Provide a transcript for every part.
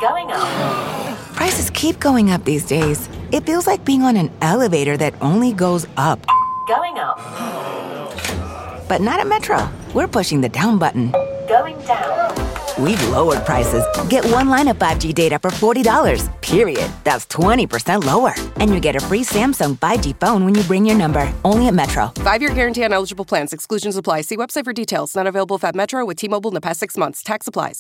Going up. Prices keep going up these days. It feels like being on an elevator that only goes up. Going up. But not at Metro. We're pushing the down button. Going down. We've lowered prices. Get one line of 5G data for $40, period. That's 20% lower. And you get a free Samsung 5G phone when you bring your number. Only at Metro. 5-year guarantee on eligible plans. Exclusions apply. See website for details. Not available if at Metro with T-Mobile in the past 6 months. Tax applies.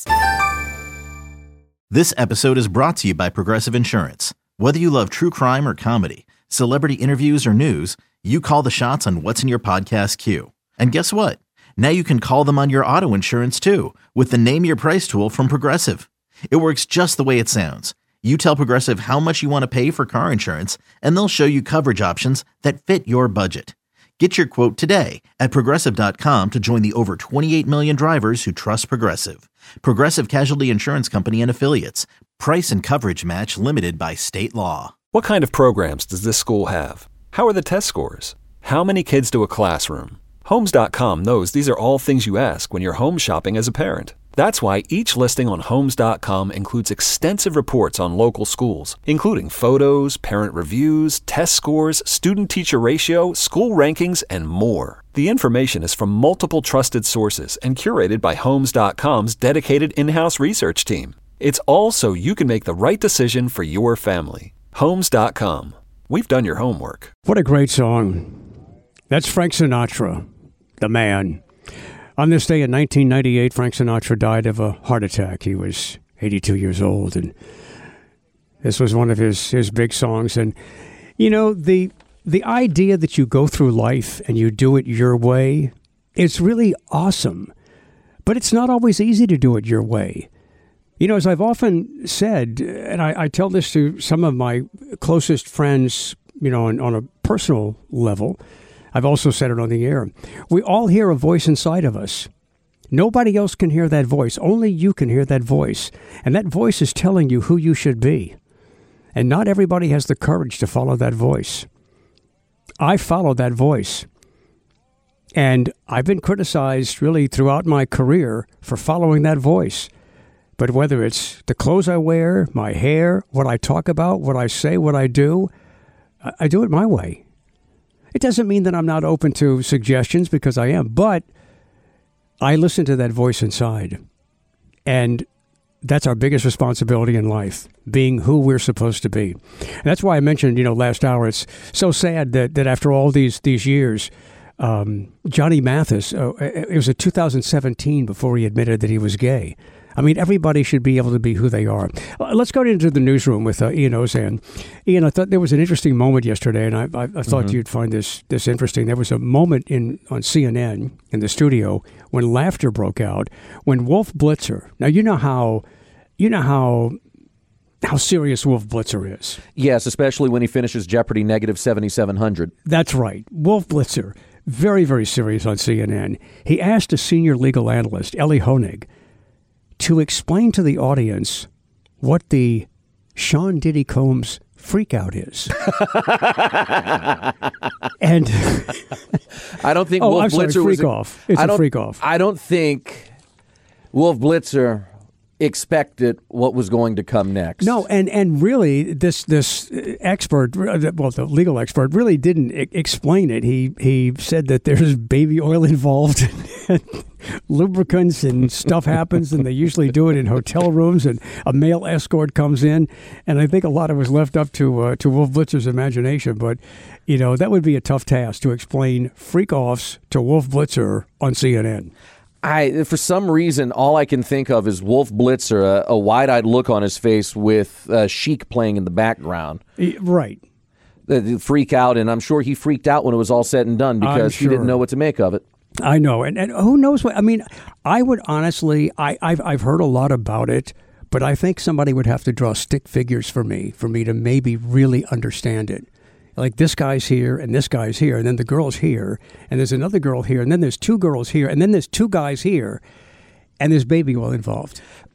This episode is brought to you by Progressive Insurance. Whether you love true crime or comedy, celebrity interviews or news, you call the shots on what's in your podcast queue. And guess what? Now you can call them on your auto insurance too with the Name Your Price tool from Progressive. It works just the way it sounds. You tell Progressive how much you want to pay for car insurance, and they'll show you coverage options that fit your budget. Get your quote today at Progressive.com to join the over 28 million drivers who trust Progressive. Progressive Casualty Insurance Company and Affiliates. Price and coverage match limited by state law. What kind of programs does this school have? How are the test scores? How many kids do a classroom? Homes.com knows these are all things you ask when you're home shopping as a parent. That's why each listing on Homes.com includes extensive reports on local schools, including photos, parent reviews, test scores, student-teacher ratio, school rankings, and more. The information is from multiple trusted sources and curated by Homes.com's dedicated in-house research team. It's all so you can make the right decision for your family. Homes.com. We've done your homework. What a great song. That's Frank Sinatra, the man. On this day in 1998, Frank Sinatra died of a heart attack. He was 82 years old, and this was one of his big songs. And, you know, the idea that you go through life and you do it your way, it's really awesome. But it's not always easy to do it your way. You know, as I've often said, and I tell this to some of my closest friends, you know, on a personal level, I've also said it on the air. We all hear a voice inside of us. Nobody else can hear that voice. Only you can hear that voice. And that voice is telling you who you should be. And not everybody has the courage to follow that voice. I followed that voice. And I've been criticized really throughout my career for following that voice. But whether it's the clothes I wear, my hair, what I talk about, what I say, what I do it my way. It doesn't mean that I'm not open to suggestions, because I am, but I listen to that voice inside. And that's our biggest responsibility in life, being who we're supposed to be. And that's why I mentioned, you know, last hour, it's so sad that after all these years, Johnny Mathis, it was in 2017 before he admitted that he was gay. I mean, everybody should be able to be who they are. Let's go into the newsroom with Ian Ozan. Ian, I thought there was an interesting moment yesterday, and I thought you'd find this interesting. There was a moment on CNN in the studio when laughter broke out when Wolf Blitzer. Now you know how serious Wolf Blitzer is. Yes, especially when he finishes Jeopardy! Negative 7,700. That's right, Wolf Blitzer, very, very serious on CNN. He asked a senior legal analyst, Ellie Honig, to explain to the audience what the Sean Diddy Combs freak out is. And I don't think Wolf Blitzer freak off. It's a freak off. I don't think Wolf Blitzer expected what was going to come next. No, and really, this expert, well, the legal expert, really didn't explain it. He said that there's baby oil involved, and lubricants, and stuff happens, and they usually do it in hotel rooms, and a male escort comes in, and I think a lot of it was left up to Wolf Blitzer's imagination. But you know, that would be a tough task to explain freak-offs to Wolf Blitzer on CNN. For some reason, all I can think of is Wolf Blitzer, a wide-eyed look on his face with Chic playing in the background. Right. The freak out, and I'm sure he freaked out when it was all said and done because he didn't know what to make of it. I know, and who knows what? I mean, I would honestly, I've heard a lot about it, but I think somebody would have to draw stick figures for me to maybe really understand it. Like, this guy's here, and this guy's here, and then the girl's here, and there's another girl here, and then there's two girls here, and then there's two guys here, and there's baby oil involved.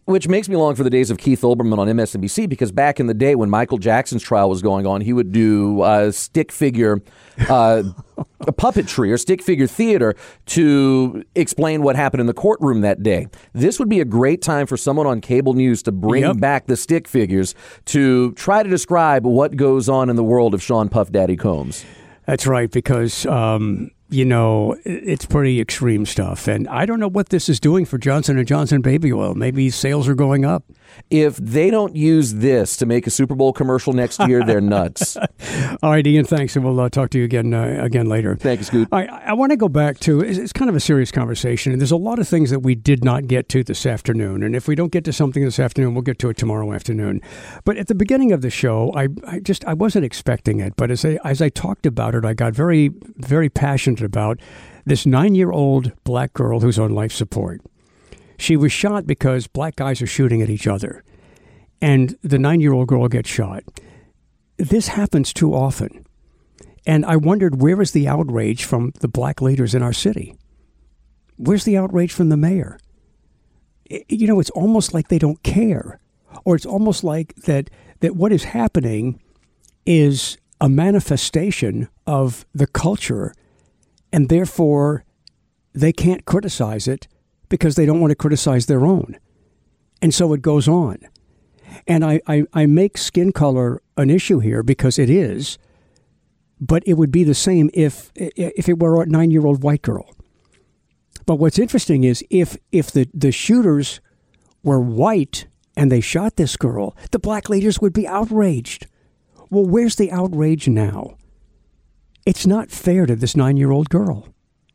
Which makes me long for the days of Keith Olbermann on MSNBC, because back in the day when Michael Jackson's trial was going on, he would do stick figure puppetry or stick figure theater to explain what happened in the courtroom that day. This would be a great time for someone on cable news to bring back the stick figures to try to describe what goes on in the world of Sean Puff Daddy Combs. That's right, because it's pretty extreme stuff. And I don't know what this is doing for Johnson & Johnson baby oil. Maybe sales are going up. If they don't use this to make a Super Bowl commercial next year, they're nuts. All right, Ian, thanks. And we'll talk to you again later. Thank you, Scoot. I want to go back to, it's kind of a serious conversation. And there's a lot of things that we did not get to this afternoon. And if we don't get to something this afternoon, we'll get to it tomorrow afternoon. But at the beginning of the show, I wasn't expecting it. But as I talked about it, I got very, very passionate about this 9-year-old black girl who's on life support. She was shot because black guys are shooting at each other, and the 9-year-old girl gets shot. This happens too often, and I wondered, where is the outrage from the black leaders in our city? Where's the outrage from the mayor? It's almost like they don't care, or it's almost like that what is happening is a manifestation of the culture, and therefore they can't criticize it because they don't want to criticize their own. And so it goes on. And I make skin color an issue here because it is, but it would be the same if it were a 9-year-old white girl. But what's interesting is if the shooters were white and they shot this girl, the black leaders would be outraged. Well, where's the outrage now? It's not fair to this 9-year-old girl.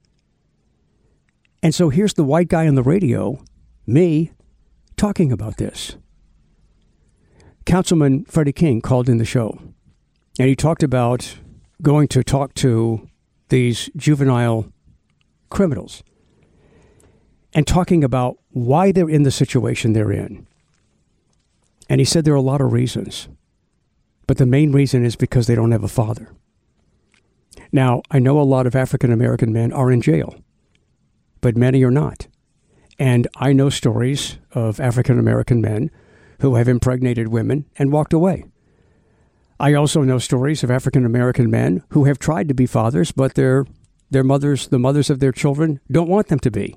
And so here's the white guy on the radio, me, talking about this. Councilman Freddie King called in the show, and he talked about going to talk to these juvenile criminals and talking about why they're in the situation they're in. And he said there are a lot of reasons, but the main reason is because they don't have a father. Now, I know a lot of African-American men are in jail, but many are not. And I know stories of African-American men who have impregnated women and walked away. I also know stories of African-American men who have tried to be fathers, but their mothers, the mothers of their children, don't want them to be.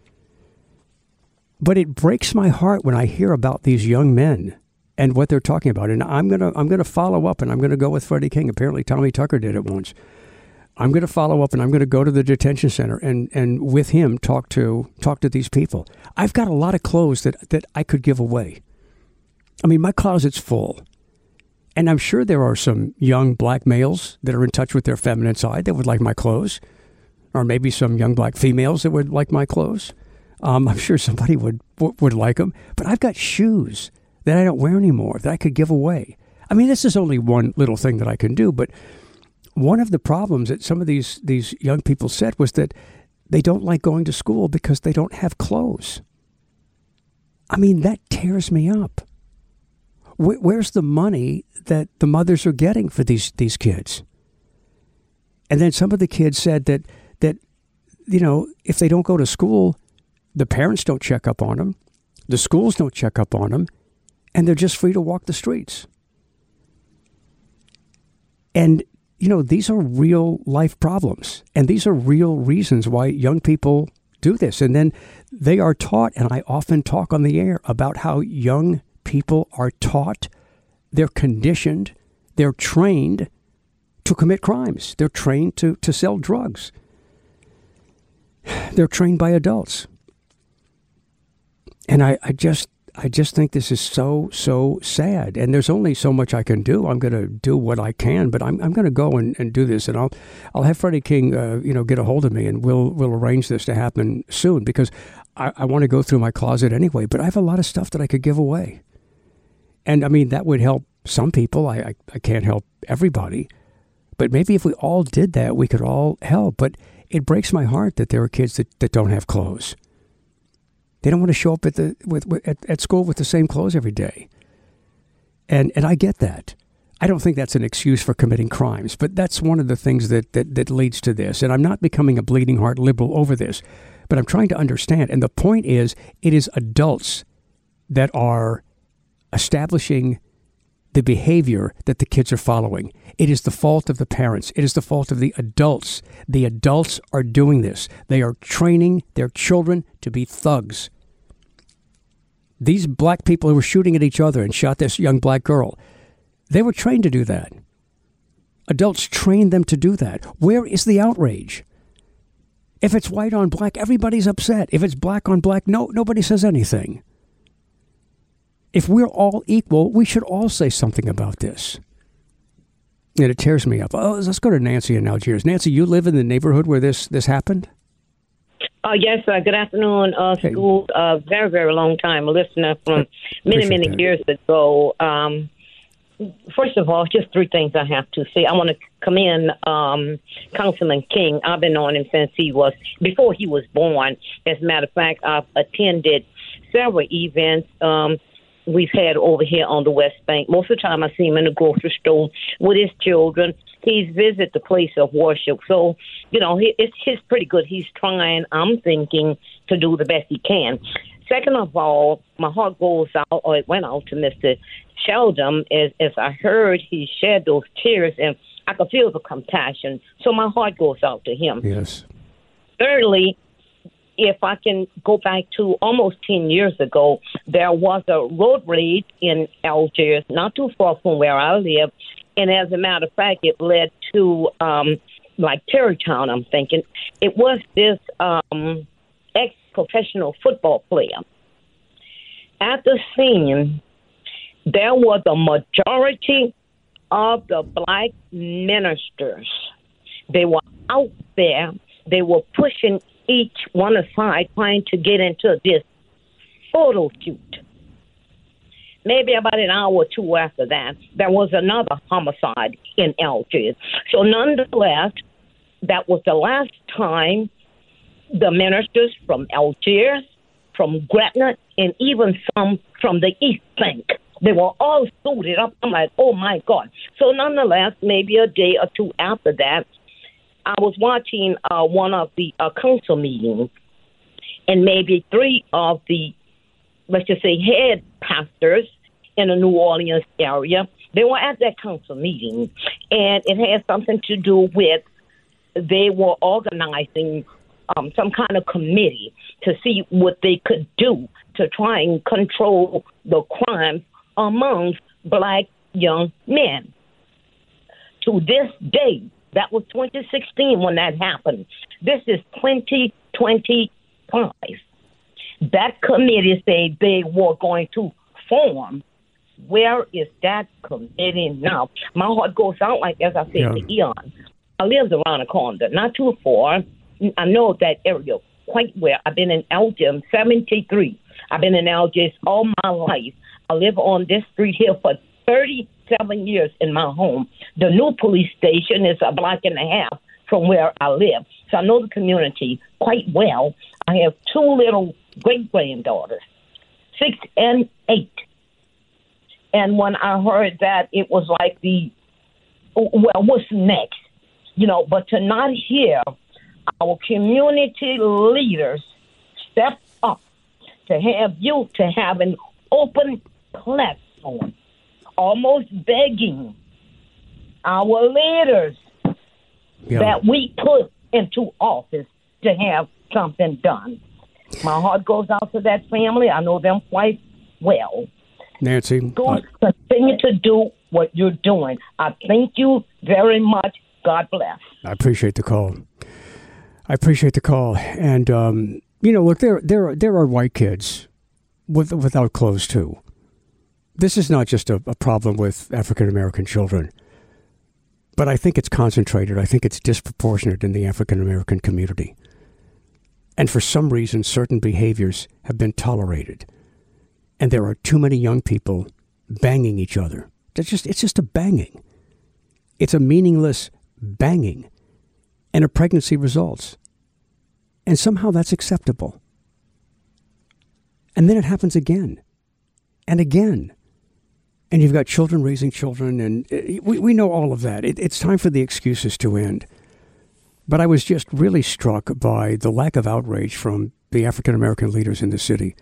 But it breaks my heart when I hear about these young men and what they're talking about. And I'm gonna follow up, and I'm gonna go with Freddie King. Apparently Tommy Tucker did it once. I'm going to follow up, and I'm going to go to the detention center and with him talk to these people. I've got a lot of clothes that I could give away. I mean, my closet's full. And I'm sure there are some young black males that are in touch with their feminine side that would like my clothes. Or maybe some young black females that would like my clothes. I'm sure somebody would like them. But I've got shoes that I don't wear anymore that I could give away. I mean, this is only one little thing that I can do, but one of the problems that some of these young people said was that they don't like going to school because they don't have clothes. I mean, that tears me up. Where's the money that the mothers are getting for these kids? And then some of the kids said that if they don't go to school, the parents don't check up on them, the schools don't check up on them, and they're just free to walk the streets. And these are real life problems, and these are real reasons why young people do this. And then they are taught, and I often talk on the air about how young people are taught, they're conditioned, they're trained to commit crimes. They're trained to sell drugs. They're trained by adults. And I just think this is so sad. And there's only so much I can do. I'm going to do what I can, but I'm going to go and do this. And I'll have Freddie King, get a hold of me, and we'll arrange this to happen soon, because I want to go through my closet anyway. But I have a lot of stuff that I could give away. And I mean, that would help some people. I can't help everybody. But maybe if we all did that, we could all help. But it breaks my heart that there are kids that don't have clothes. They don't want to show up at school with the same clothes every day. And I get that. I don't think that's an excuse for committing crimes, but that's one of the things that leads to this. And I'm not becoming a bleeding heart liberal over this, but I'm trying to understand. And the point is, it is adults that are establishing the behavior that the kids are following. It is the fault of the parents. It is the fault of the adults. The adults are doing this. They are training their children to be thugs. These black people who were shooting at each other and shot this young black girl, they were trained to do that. Adults trained them to do that. Where is the outrage? If it's white on black, everybody's upset. If it's black on black, nobody says anything. If we're all equal, we should all say something about this. And it tears me up. Oh, let's go to Nancy in Algiers. Nancy, you live in the neighborhood where this happened? Yes, good afternoon, School. Very, very long time. A listener from many years ago. First of all, just three things I have to say. I want to commend Councilman King. I've been on him since before he was born. As a matter of fact, I've attended several events we've had over here on the West Bank. Most of the time I see him in the grocery store with his children. He's visited the place of worship. So, he's pretty good. He's trying, I'm thinking, to do the best he can. Second of all, my heart goes out, or it went out to Mr. Sheldon as I heard he shed those tears, and I could feel the compassion. So my heart goes out to him. Yes. Thirdly, if I can go back to almost 10 years ago, there was a road rage in Algiers, not too far from where I live. And as a matter of fact, it led to, Terrytown, I'm thinking. It was this ex-professional football player. At the scene, there was a majority of the black ministers. They were out there. They were pushing each one aside, trying to get into this photo shoot. Maybe about an hour or two after that, there was another homicide in Algiers. So nonetheless, that was the last time the ministers from Algiers, from Gretna, and even some from the East Bank, they were all suited up. I'm like, oh, my God. So nonetheless, maybe a day or two after that, I was watching one of the council meetings, and maybe three of the, let's just say, head pastors in the New Orleans area, they were at that council meeting, and it had something to do with they were organizing some kind of committee to see what they could do to try and control the crime amongst black young men. To this day, that was 2016 when that happened. This is 2025. That committee said they were going to form. Where is that committee now? My heart goes out, like as I said, to Eon. I live around the corner, not too far. I know that area quite well. I've been in Algiers, 73. I've been in Algiers all my life. I live on this street here for 37 years in my home. The new police station is a block and a half from where I live. So I know the community quite well. I have two little great-granddaughters, 6 and 8. And when I heard that, it was like what's next? But to not hear our community leaders step up, to have youth, to have an open platform, almost begging our leaders that we put into office to have something done. My heart goes out to that family. I know them quite well. Nancy, continue to do what you're doing. I thank you very much. God bless. I appreciate the call. And, look, there are white kids without clothes, too. This is not just a problem with African-American children, but I think it's concentrated. I think it's disproportionate in the African-American community. And for some reason, certain behaviors have been tolerated. And there are too many young people banging each other. It's just a banging. It's a meaningless banging. And a pregnancy results. And somehow that's acceptable. And then it happens again. And again. And you've got children raising children. And we know all of that. It's time for the excuses to end. But I was just really struck by the lack of outrage from the African-American leaders in the city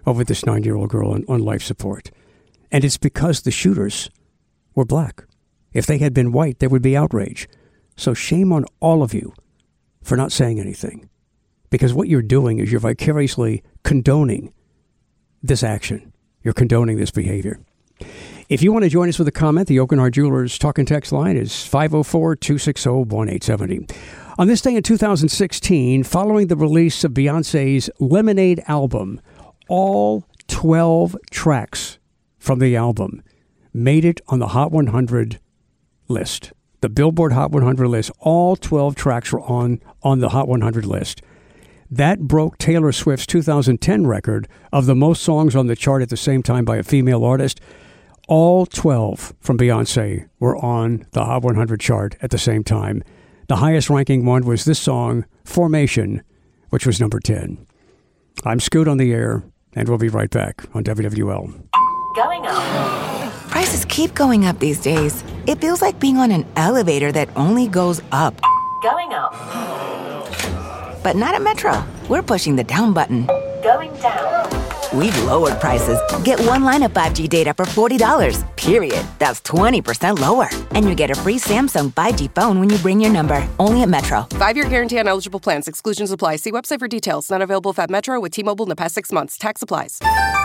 over this 9-year-old girl on life support. And it's because the shooters were black. If they had been white, there would be outrage. So shame on all of you for not saying anything. Because what you're doing is you're vicariously condoning this action. You're condoning this behavior. If you want to join us with a comment, the Oakenhart Jewelers talk and text line is 504-260-1870. On this day in 2016, following the release of Beyonce's Lemonade album, all 12 tracks from the album made it on the Hot 100 list. The Billboard Hot 100 list, all 12 tracks were on the Hot 100 list. That broke Taylor Swift's 2010 record of the most songs on the chart at the same time by a female artist. All 12 from Beyonce were on the Hot 100 chart at the same time. The highest ranking one was this song, Formation, which was number 10. I'm Scoot on the air, and we'll be right back on WWL. Going up. Prices keep going up these days. It feels like being on an elevator that only goes up. Going up. But not at Metro. We're pushing the down button. Going down. We've lowered prices. Get one line of 5G data for $40, period. That's 20% lower. And you get a free Samsung 5G phone when you bring your number. Only at Metro. 5-year guarantee on eligible plans. Exclusions apply. See website for details. Not available if at Metro with T-Mobile in the past 6 months. Tax applies.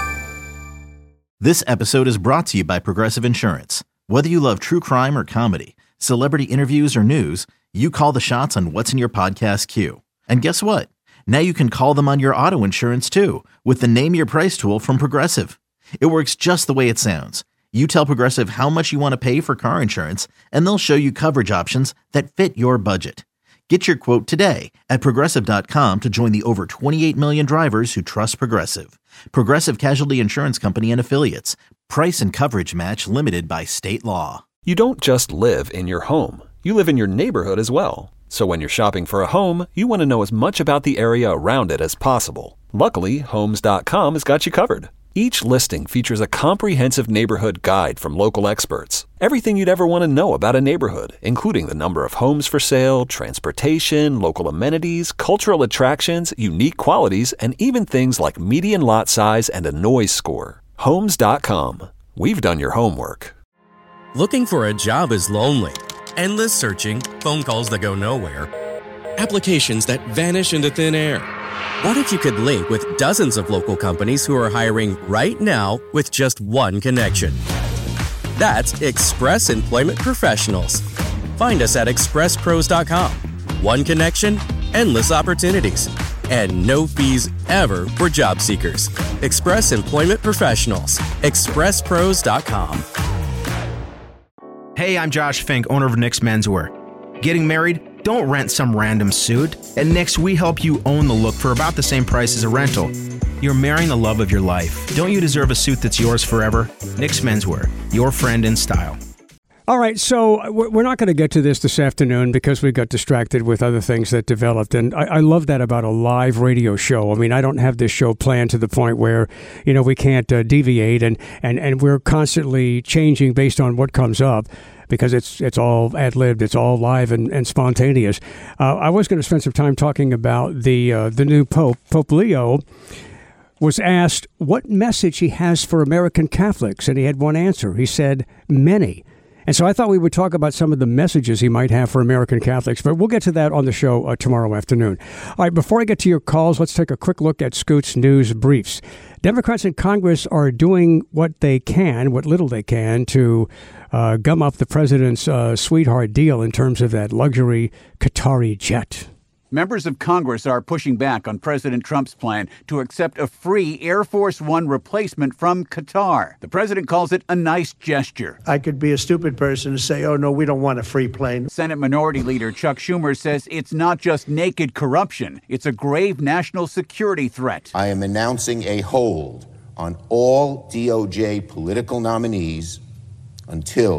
This episode is brought to you by Progressive Insurance. Whether you love true crime or comedy, celebrity interviews or news, you call the shots on what's in your podcast queue. And guess what? Now you can call them on your auto insurance too with the Name Your Price tool from Progressive. It works just the way it sounds. You tell Progressive how much you want to pay for car insurance, and they'll show you coverage options that fit your budget. Get your quote today at Progressive.com to join the over 28 million drivers who trust Progressive. Progressive Casualty Insurance Company and Affiliates. Price and coverage match limited by state law. You don't just live in your home. You live in your neighborhood as well. So when you're shopping for a home, you want to know as much about the area around it as possible. Luckily, Homes.com has got you covered. Each listing features a comprehensive neighborhood guide from local experts. Everything you'd ever want to know about a neighborhood, including the number of homes for sale, transportation, local amenities, cultural attractions, unique qualities, and even things like median lot size and a noise score. Homes.com. We've done your homework. Looking for a job is lonely. Endless searching, phone calls that go nowhere, applications that vanish into thin air. What if you could link with dozens of local companies who are hiring right now with just one connection? That's Express Employment Professionals. Find us at expresspros.com. One connection, endless opportunities, and no fees ever for job seekers. Express Employment Professionals. expresspros.com. Hey, I'm Josh Fink, owner of Nick's Menswear. Getting married? Don't rent some random suit. At Nick's, we help you own the look for about the same price as a rental. You're marrying the love of your life. Don't you deserve a suit that's yours forever? Nick's Menswear, your friend in style. All right, so we're not going to get to this afternoon because we got distracted with other things that developed. And I love that about a live radio show. I mean, I don't have this show planned to the point where, we can't deviate and we're constantly changing based on what comes up because it's all ad-libbed, it's all live and spontaneous. I was going to spend some time talking about the new Pope. Pope Leo was asked what message he has for American Catholics, and he had one answer. He said, many. And so I thought we would talk about some of the messages he might have for American Catholics, but we'll get to that on the show tomorrow afternoon. All right, before I get to your calls, let's take a quick look at Scoot's news briefs. Democrats in Congress are doing what they can, what little they can, to gum up the president's sweetheart deal in terms of that luxury Qatari jet. Members of Congress are pushing back on President Trump's plan to accept a free Air Force One replacement from Qatar. The president calls it a nice gesture. I could be a stupid person to say, oh, no, we don't want a free plane. Senate Minority Leader Chuck Schumer says it's not just naked corruption. It's a grave national security threat. I am announcing a hold on all DOJ political nominees until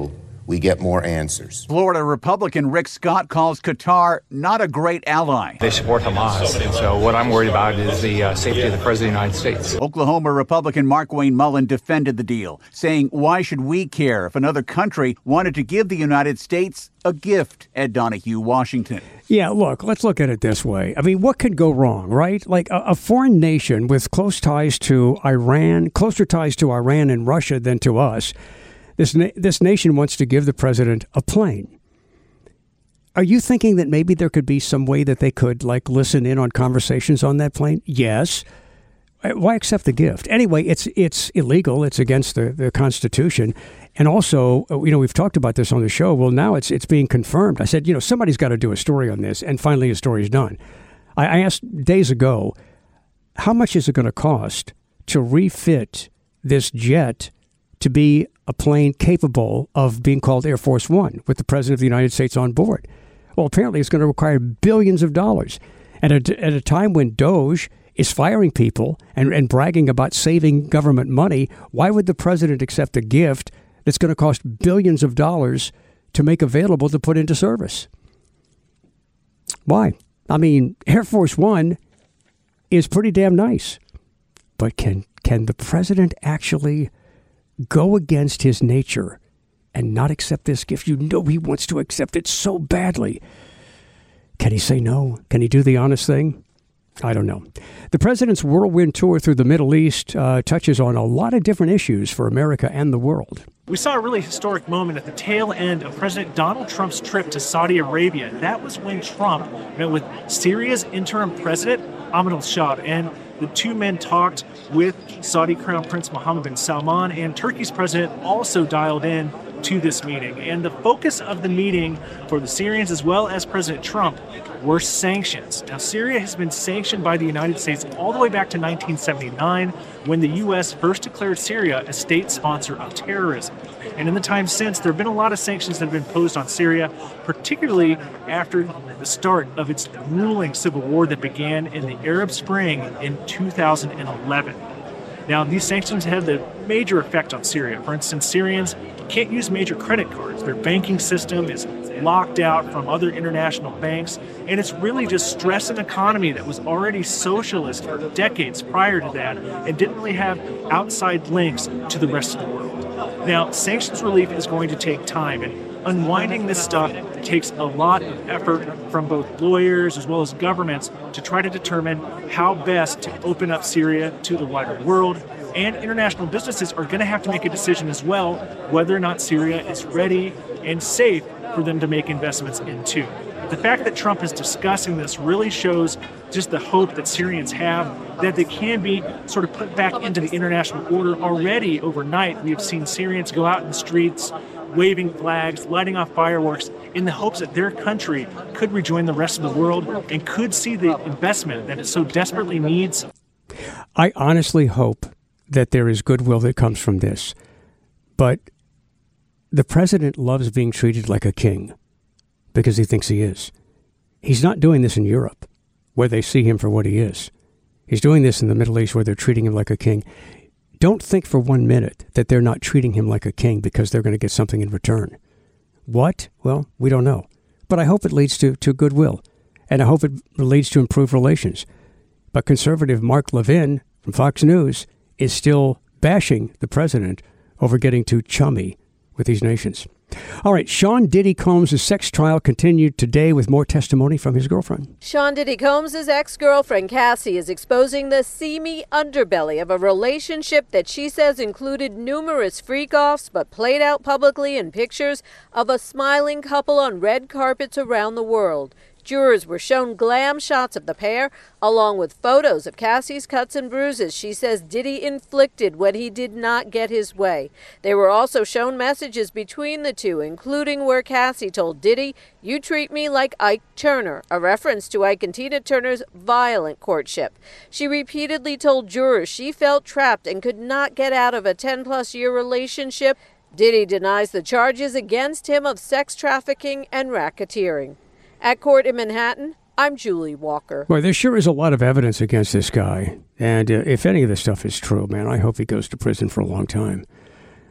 we get more answers. Florida Republican Rick Scott calls Qatar not a great ally. They support Hamas, and so what I'm worried about is the safety of the President of the United States. Oklahoma Republican Markwayne Mullin defended the deal, saying, why should we care if another country wanted to give the United States a gift? Ed Donahue, Washington. Yeah, look, let's look at it this way. I mean, what could go wrong, right? Like a foreign nation with closer ties to Iran and Russia than to us, this nation wants to give the president a plane. Are you thinking that maybe there could be some way that they could, like, listen in on conversations on that plane? Yes. Why accept the gift? Anyway, it's illegal. It's against the Constitution. And also, we've talked about this on the show. Well, now it's being confirmed. I said, somebody's got to do a story on this. And finally, a story's done. I asked days ago, how much is it going to cost to refit this jet to be a plane capable of being called Air Force One with the President of the United States on board? Well, apparently it's going to require billions of dollars. And at a time when DOJ is firing people and bragging about saving government money, why would the president accept a gift that's going to cost billions of dollars to make available to put into service? Why? I mean, Air Force One is pretty damn nice. But can the president actually go against his nature and not accept this gift? He wants to accept it so badly. Can he say no? Can he do the honest thing? I don't know. The president's whirlwind tour through the Middle East touches on a lot of different issues for America and the world. We saw a really historic moment at the tail end of President Donald Trump's trip to Saudi Arabia. That was when Trump met with Syria's interim president, Ahmed al-Shab, and the two men talked with Saudi Crown Prince Mohammed bin Salman, and Turkey's president also dialed in to this meeting. And the focus of the meeting for the Syrians as well as President Trump were sanctions. Now, Syria has been sanctioned by the United States all the way back to 1979 when the U.S. first declared Syria a state sponsor of terrorism. And in the time since, there have been a lot of sanctions that have been imposed on Syria, particularly after the start of its grueling civil war that began in the Arab Spring in 2011. Now, these sanctions have a major effect on Syria. For instance, Syrians can't use major credit cards. Their banking system is locked out from other international banks, and it's really just stressed an economy that was already socialist for decades prior to that and didn't really have outside links to the rest of the world. Now, sanctions relief is going to take time, and unwinding this stuff takes a lot of effort from both lawyers as well as governments to try to determine how best to open up Syria to the wider world. And international businesses are going to have to make a decision as well whether or not Syria is ready and safe for them to make investments into. The fact that Trump is discussing this really shows just the hope that Syrians have that they can be sort of put back into the international order. Already overnight, we have seen Syrians go out in the streets, waving flags, lighting off fireworks in the hopes that their country could rejoin the rest of the world and could see the investment that it so desperately needs. I honestly hope that there is goodwill that comes from this. But the president loves being treated like a king because he thinks he is. He's not doing this in Europe, where they see him for what he is. He's doing this in the Middle East, where they're treating him like a king. Don't think for 1 minute that they're not treating him like a king because they're going to get something in return. What? Well, we don't know. But I hope it leads to goodwill, and I hope it leads to improved relations. But conservative Mark Levin from Fox News is still bashing the president over getting too chummy with these nations. All right, Sean Diddy Combs' sex trial continued today with more testimony from his girlfriend. Sean Diddy Combs' ex-girlfriend Cassie is exposing the seamy underbelly of a relationship that she says included numerous freak-offs but played out publicly in pictures of a smiling couple on red carpets around the world. Jurors were shown glam shots of the pair, along with photos of Cassie's cuts and bruises she says Diddy inflicted when he did not get his way. They were also shown messages between the two, including where Cassie told Diddy, "You treat me like Ike Turner," a reference to Ike and Tina Turner's violent courtship. She repeatedly told jurors she felt trapped and could not get out of a 10-plus-year relationship. Diddy denies the charges against him of sex trafficking and racketeering. At court in Manhattan, I'm Julie Walker. Well, there sure is a lot of evidence against this guy. And if any of this stuff is true, man, I hope he goes to prison for a long time.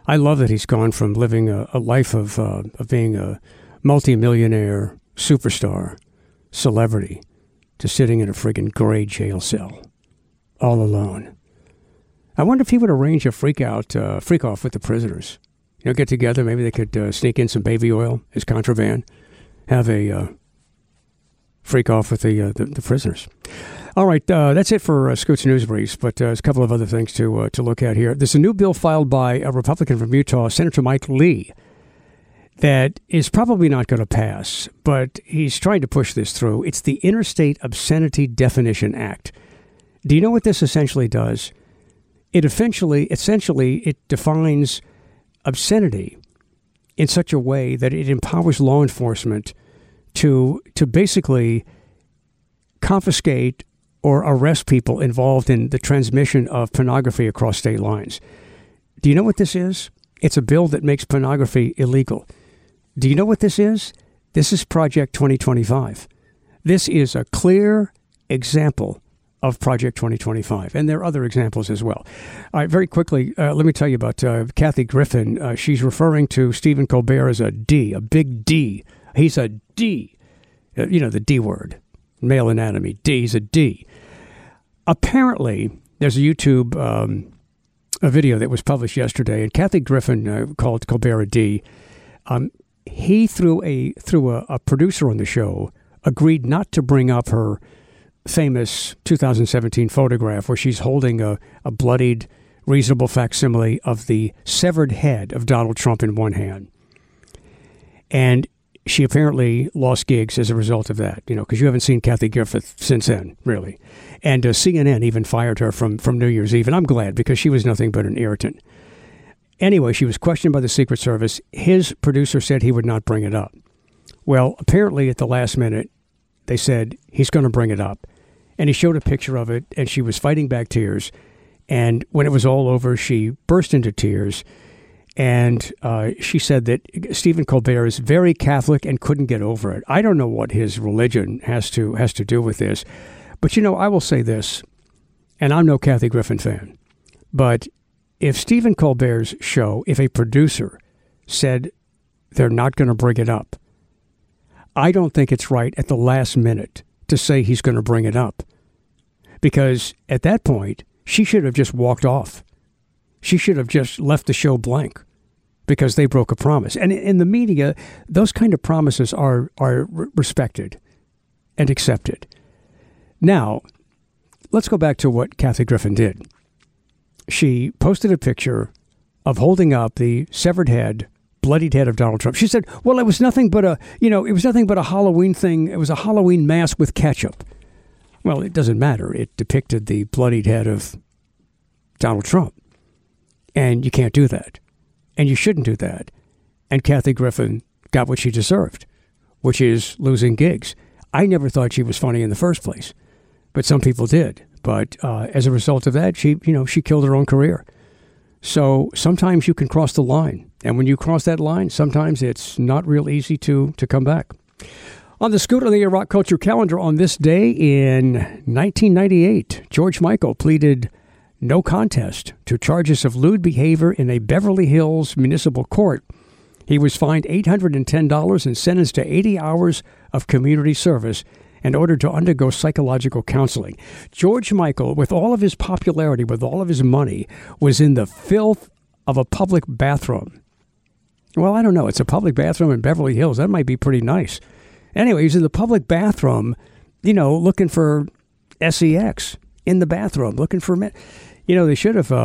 I love that he's gone from living a life of being a multimillionaire superstar, celebrity, to sitting in a friggin' gray jail cell, all alone. I wonder if he would arrange a freak off with the prisoners. Get together. Maybe they could sneak in some baby oil as contraband. Have a freak off with the prisoners. All right, that's it for Scoot's News Briefs, but there's a couple of other things to look at here. There's a new bill filed by a Republican from Utah, Senator Mike Lee, that is probably not going to pass, but he's trying to push this through. It's the Interstate Obscenity Definition Act. Do you know what this essentially does? It essentially defines obscenity in such a way that it empowers law enforcement to basically confiscate or arrest people involved in the transmission of pornography across state lines. Do you know what this is? It's a bill that makes pornography illegal. Do you know what this is? This is Project 2025. This is a clear example of Project 2025. And there are other examples as well. All right, very quickly, let me tell you about Kathy Griffin. She's referring to Stephen Colbert as a D, a big D. He's a D. The D word, male anatomy. D's a D. Apparently, there's a YouTube a video that was published yesterday, and Kathy Griffin called Colbert a D. He, through a producer on the show, agreed not to bring up her famous 2017 photograph where she's holding a bloodied, reasonable facsimile of the severed head of Donald Trump in one hand. And she apparently lost gigs as a result of that, because you haven't seen Kathy Griffin since then, really. And CNN even fired her from New Year's Eve, and I'm glad, because she was nothing but an irritant. Anyway, she was questioned by the Secret Service. His producer said he would not bring it up. Well, apparently at the last minute, they said he's going to bring it up. And he showed a picture of it, and she was fighting back tears. And when it was all over, she burst into tears. And she said that Stephen Colbert is very Catholic and couldn't get over it. I don't know what his religion has to do with this. But, I will say this, and I'm no Kathy Griffin fan, but if Stephen Colbert's show, if a producer said they're not going to bring it up, I don't think it's right at the last minute to say he's going to bring it up. Because at that point, she should have just walked off. She should have just left the show blank because they broke a promise. And in the media, those kind of promises are respected and accepted. Now, let's go back to what Kathy Griffin did. She posted a picture of holding up the severed head, bloodied head of Donald Trump. She said, well, it was nothing but a Halloween thing. It was a Halloween mask with ketchup. Well, it doesn't matter. It depicted the bloodied head of Donald Trump. And you can't do that. And you shouldn't do that. And Kathy Griffin got what she deserved, which is losing gigs. I never thought she was funny in the first place, but some people did. But as a result of that, she killed her own career. So sometimes you can cross the line. And when you cross that line, sometimes it's not real easy to come back. On the Scoot on the Air Rock Culture calendar on this day in 1998, George Michael pleaded no contest to charges of lewd behavior in a Beverly Hills municipal court. He was fined $810 and sentenced to 80 hours of community service and ordered to undergo psychological counseling. George Michael, with all of his popularity, with all of his money, was in the filth of a public bathroom. Well, I don't know. It's a public bathroom in Beverly Hills. That might be pretty nice. Anyway, he's in the public bathroom, looking for sex in the bathroom, looking for men. They should have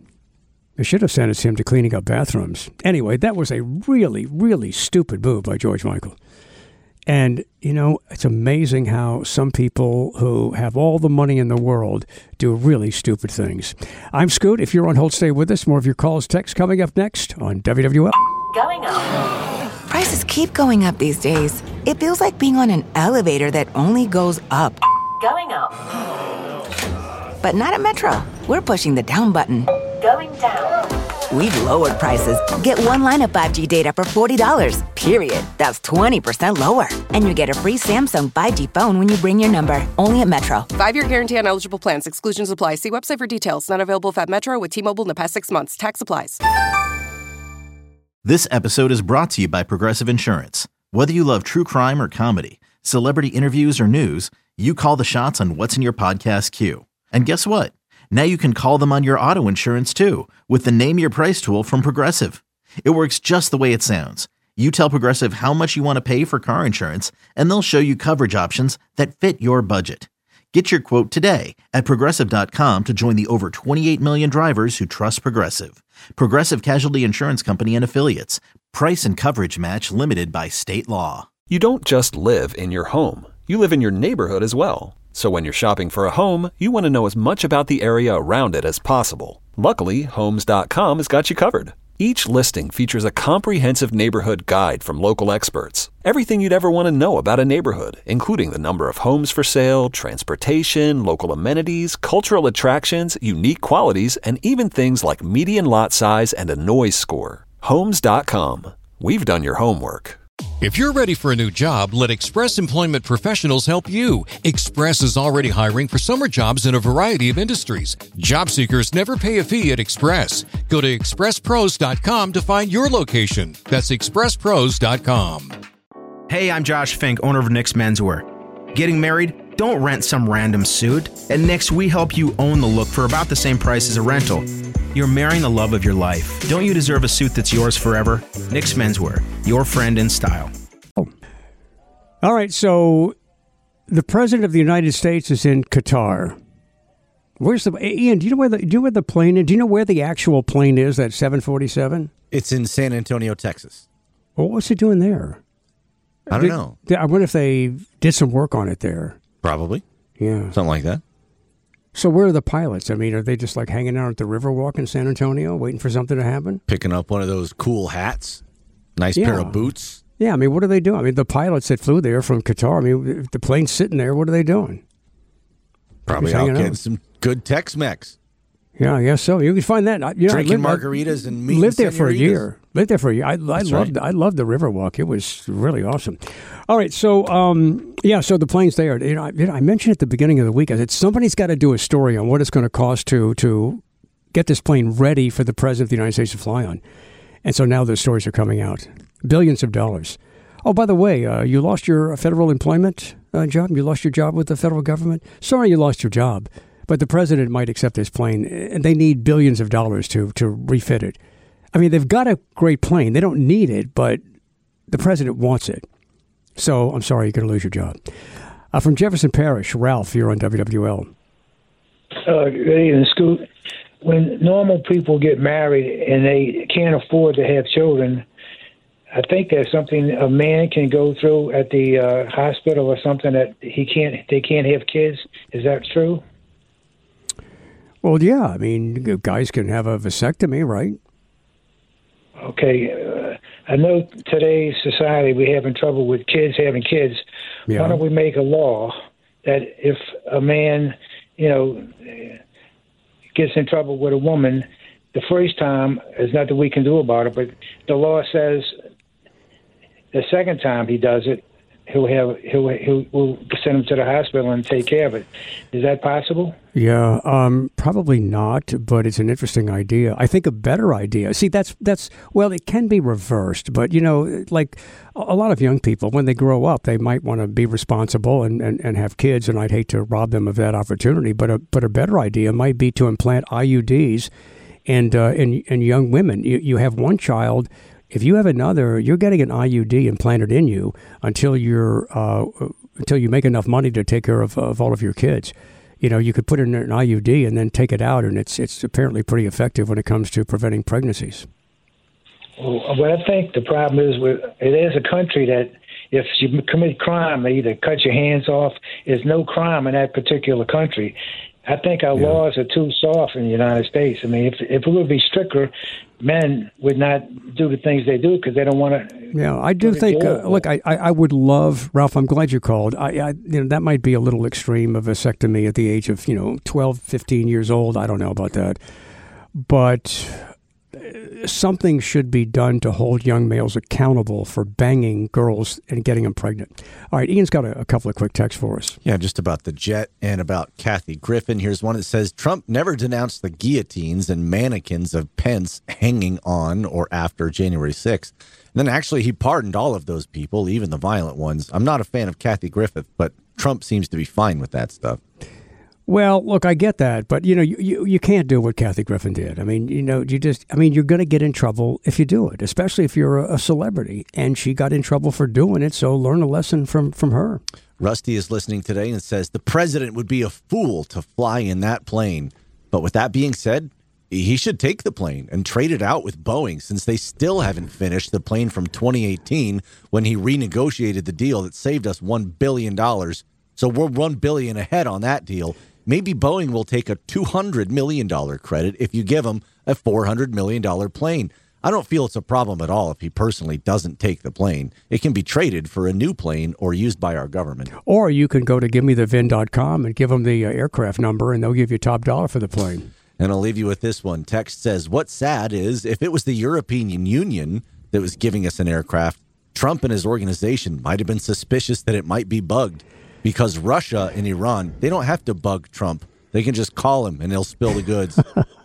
sentenced him to cleaning up bathrooms. Anyway, that was a really, really stupid move by George Michael. And, it's amazing how some people who have all the money in the world do really stupid things. I'm Scoot. If you're on hold, stay with us. More of your calls, texts coming up next on WWL. Going up. Prices keep going up these days. It feels like being on an elevator that only goes up. Going up. But not at Metro. We're pushing the down button. Going down. We've lowered prices. Get one line of 5G data for $40, period. That's 20% lower. And you get a free Samsung 5G phone when you bring your number. Only at Metro. 5-year guarantee on eligible plans. Exclusions apply. See website for details. Not available at Metro with T-Mobile in the past 6 months. Tax applies. This episode is brought to you by Progressive Insurance. Whether you love true crime or comedy, celebrity interviews or news, you call the shots on what's in your podcast queue. And guess what? Now you can call them on your auto insurance too with the Name Your Price tool from Progressive. It works just the way it sounds. You tell Progressive how much you want to pay for car insurance, and they'll show you coverage options that fit your budget. Get your quote today at Progressive.com to join the over 28 million drivers who trust Progressive. Progressive Casualty Insurance Company and Affiliates. Price and coverage match limited by state law. You don't just live in your home. You live in your neighborhood as well. So when you're shopping for a home, you want to know as much about the area around it as possible. Luckily, Homes.com has got you covered. Each listing features a comprehensive neighborhood guide from local experts. Everything you'd ever want to know about a neighborhood, including the number of homes for sale, transportation, local amenities, cultural attractions, unique qualities, and even things like median lot size and a noise score. Homes.com. We've done your homework. If you're ready for a new job, let Express Employment Professionals help you. Express is already hiring for summer jobs in a variety of industries. Job seekers never pay a fee at Express. Go to expresspros.com to find your location. That's expresspros.com. Hey, I'm Josh Fink, owner of Nick's Menswear. Getting married? Don't rent some random suit. At Nick's, we help you own the look for about the same price as a rental. You're marrying the love of your life. Don't you deserve a suit that's yours forever? Nick's Menswear, your friend in style. All right, so the President of the United States is in Qatar. Where's the Ian? Do you know where the plane is? Do you know where the actual plane is? That 747? It's in San Antonio, Texas. Well, what's he doing there? I don't know. I wonder if they did some work on it there. Probably. Yeah, something like that. So where are the pilots? I mean, are they just like hanging out at the Riverwalk in San Antonio, waiting for something to happen? Picking up one of those cool hats, nice pair of boots. Yeah, I mean, what are they doing? I mean, the pilots that flew there from Qatar, I mean, if the plane's sitting there, what are they doing? Probably out getting some good Tex-Mex. Yeah, I guess so. You can find that. Drinking margaritas and meeting lived there for a year. Lived there for a year. I loved the Riverwalk. It was really awesome. All right, so so the plane's there. I mentioned at the beginning of the week, I said somebody's got to do a story on what it's going to cost to get this plane ready for the President of the United States to fly on. And so now the stories are coming out. Billions of dollars. Oh, by the way, you lost your federal employment job? You lost your job with the federal government? Sorry you lost your job. But the president might accept this plane, and they need billions of dollars to refit it. I mean, they've got a great plane. They don't need it, but the president wants it. So I'm sorry, you're going to lose your job. From Jefferson Parish, Ralph, you're on WWL. Good evening, Scoot. When normal people get married and they can't afford to have children, I think there's something a man can go through at the hospital or something that they can't have kids. Is that true? Well, yeah. I mean, guys can have a vasectomy, right? Okay. I know today's society we're having trouble with kids having kids. Yeah. Why don't we make a law that if a man, gets in trouble with a woman, the first time, there's nothing we can do about it, but the law says the second time he does it, we'll send him to the hospital and take care of it. Is that possible? Yeah, probably not, but it's an interesting idea. I think a better idea. See, that's it can be reversed, but like a lot of young people, when they grow up, they might want to be responsible and have kids, and I'd hate to rob them of that opportunity. But a better idea might be to implant IUDs in young women. You have one child. If you have another, you're getting an IUD implanted in you until you make enough money to take care of all of your kids. You could put in an IUD and then take it out, and it's apparently pretty effective when it comes to preventing pregnancies. Well, I think the problem is it is a country that if you commit crime, they either cut your hands off. There's no crime in that particular country. I think our laws are too soft in the United States. I mean, if it would be stricter, men would not do the things they do because they don't want to. Yeah, I do think. Look, I would love, Ralph. I'm glad you called. That might be a little extreme, a vasectomy at the age of 12, 15 years old. I don't know about that, but something should be done to hold young males accountable for banging girls and getting them pregnant. All right, Ian's got a couple of quick texts for us. Yeah, just about the jet and about Kathy Griffin. Here's one that says, Trump never denounced the guillotines and mannequins of Pence hanging on or after January 6th. And then actually he pardoned all of those people, even the violent ones. I'm not a fan of Kathy Griffin, but Trump seems to be fine with that stuff. Well, look, I get that, but, you can't do what Kathy Griffin did. I mean, you're going to get in trouble if you do it, especially if you're a celebrity. And she got in trouble for doing it, so learn a lesson from her. Rusty is listening today and says, the president would be a fool to fly in that plane. But with that being said, he should take the plane and trade it out with Boeing, since they still haven't finished the plane from 2018 when he renegotiated the deal that saved us $1 billion. So we're $1 billion ahead on that deal. Maybe Boeing will take a $200 million credit if you give them a $400 million plane. I don't feel it's a problem at all if he personally doesn't take the plane. It can be traded for a new plane or used by our government. Or you can go to givemethevin.com and give them the aircraft number, and they'll give you top dollar for the plane. And I'll leave you with this one. Text says, what's sad is if it was the European Union that was giving us an aircraft, Trump and his organization might have been suspicious that it might be bugged. Because Russia and Iran, they don't have to bug Trump. They can just call him and he'll spill the goods.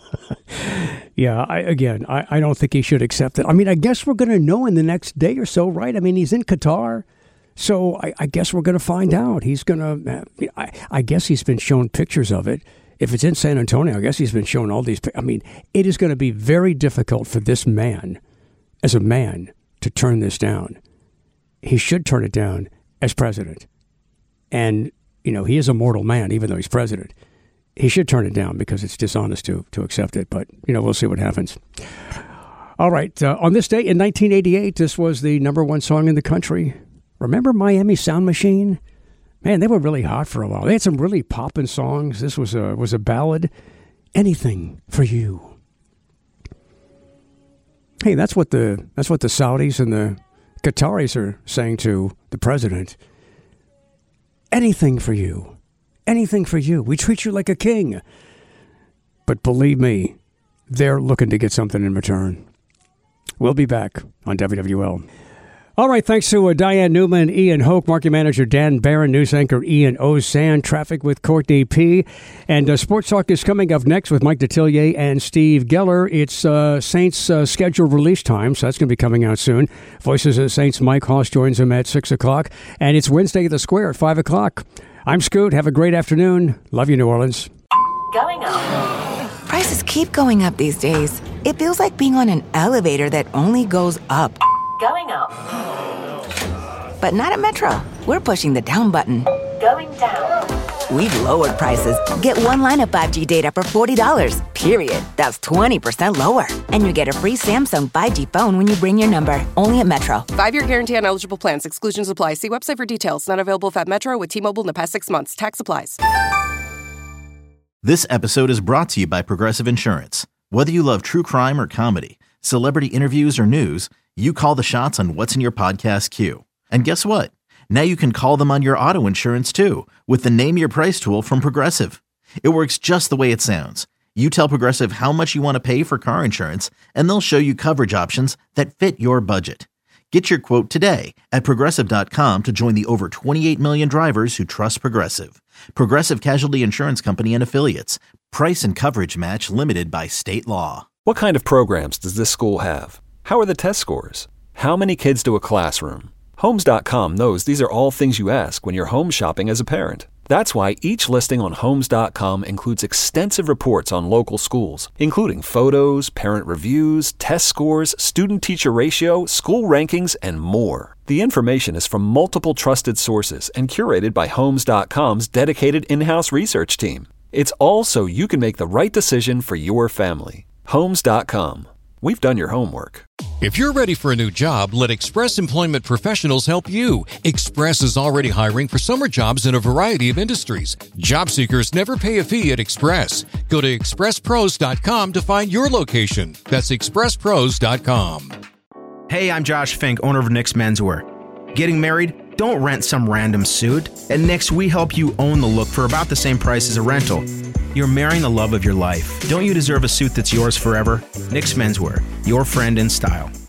Yeah, I don't think he should accept it. I mean, I guess we're going to know in the next day or so, right? I mean, he's in Qatar. So I guess we're going to find out. He's going to, I guess he's been shown pictures of it. If it's in San Antonio, I guess he's been shown all these. I mean, it is going to be very difficult for this man, as a man, to turn this down. He should turn it down as president. And, he is a mortal man, even though he's president. He should turn it down because it's dishonest to accept it. But, we'll see what happens. All right. On this day in 1988, this was the #1 song in the country. Remember Miami Sound Machine? Man, they were really hot for a while. They had some really poppin' songs. This was a ballad. Anything for You. Hey, that's what the Saudis and the Qataris are saying to the president. Anything for you. Anything for you. We treat you like a king. But believe me, they're looking to get something in return. We'll be back on WWL. All right, thanks to Diane Newman, Ian Hoke, market manager Dan Barron, news anchor Ian Ozan, traffic with Courtney P. And Sports Talk is coming up next with Mike Detillier and Steve Geller. It's Saints scheduled release time, so that's going to be coming out soon. Voices of Saints Mike Hoss joins them at 6 o'clock. And it's Wednesday at the Square at 5 o'clock. I'm Scoot. Have a great afternoon. Love you, New Orleans. Going up. Prices keep going up these days. It feels like being on an elevator that only goes up. Going up. But not at Metro. We're pushing the down button. Going down. We've lowered prices. Get one line of 5G data for $40, period. That's 20% lower. And you get a free Samsung 5G phone when you bring your number. Only at Metro. 5-year guarantee on eligible plans. Exclusions apply. See website for details. Not available at Metro with T-Mobile in the past 6 months. Tax applies. This episode is brought to you by Progressive Insurance. Whether you love true crime or comedy, celebrity interviews or news, you call the shots on what's in your podcast queue. And guess what? Now you can call them on your auto insurance too with the Name Your Price tool from Progressive. It works just the way it sounds. You tell Progressive how much you want to pay for car insurance, and they'll show you coverage options that fit your budget. Get your quote today at Progressive.com to join the over 28 million drivers who trust Progressive. Progressive Casualty Insurance Company and Affiliates. Price and coverage match limited by state law. What kind of programs does this school have? How are the test scores? How many kids do a classroom? Homes.com knows these are all things you ask when you're home shopping as a parent. That's why each listing on Homes.com includes extensive reports on local schools, including photos, parent reviews, test scores, student-teacher ratio, school rankings, and more. The information is from multiple trusted sources and curated by Homes.com's dedicated in-house research team. It's all so you can make the right decision for your family. Homes.com. We've done your homework. If you're ready for a new job, let Express Employment Professionals help you. Express is already hiring for summer jobs in a variety of industries. Job seekers never pay a fee at Express. Go to expresspros.com to find your location. That's expresspros.com. Hey, I'm Josh Fink, owner of Nick's Menswear. Getting married? Don't rent some random suit. At Nick's, we help you own the look for about the same price as a rental. You're marrying the love of your life. Don't you deserve a suit that's yours forever? Nick's Menswear, your friend in style.